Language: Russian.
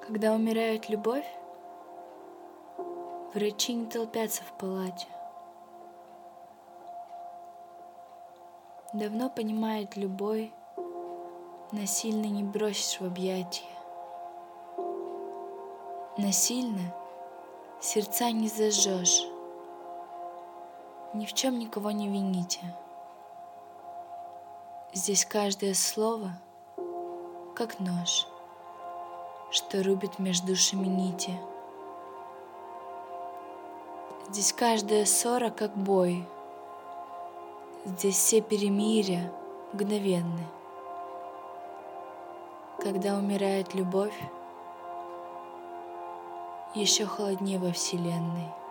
Когда умирает любовь, врачи не толпятся в палате. Давно понимает любой, насильно не бросишь в объятия. Насильно сердца не зажжешь. Ни в чем никого не вините. Здесь каждое слово, как нож, что рубит между душами нити. Здесь каждая ссора, как бой. Здесь все перемирия мгновенны. Когда умирает любовь, еще холоднее во вселенной.